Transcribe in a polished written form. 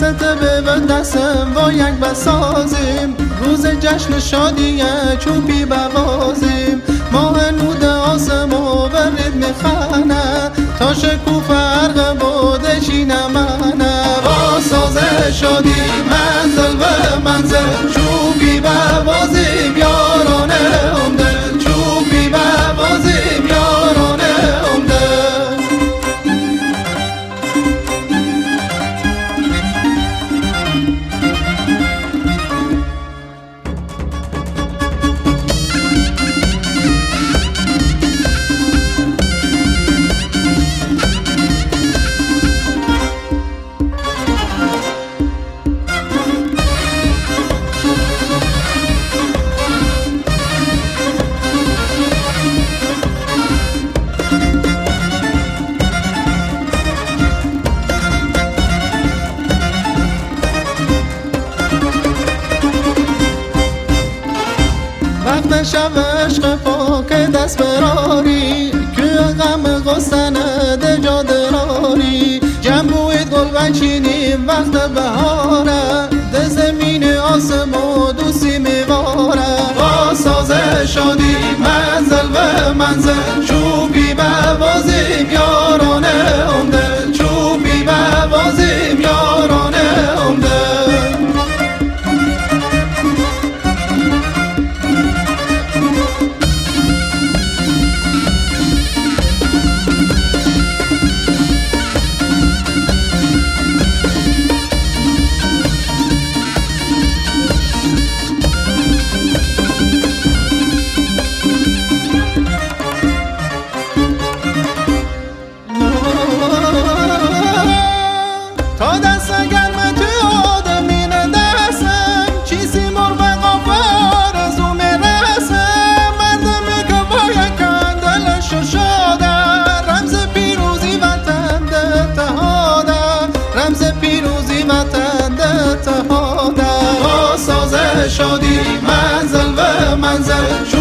ستبه و دستم با یک بسازیم، روز جشن شادیه چوبی بوازیم. ماه نود آسمو برد میخانه، تا شکوف عرق بودشی نمانه. با ساز شادی منزل و منزل چوبی بوازیم، یارانه همدل چوبی بوازیم، یارانه همدل. وقت شب عشق پاک دست براری، که غم غستنه ده جادراری. جنبوید گل بچینیم وقت بهاره، ده زمین آسمو دوستی میواره. با ساز شادی منزل و منزل چوبی بوازیم، یارانه همدل چوبی بوازیم، یارانه همدل. تا دست گرم توی آدمین دستم، چیزی مرغ غفار از او میرسم. مردمی که باید کندلش شاده، رمز پیروزی وطن ده تهاده، رمز پیروزی وطن ده تهاده. با ساز شادی منزل و منزل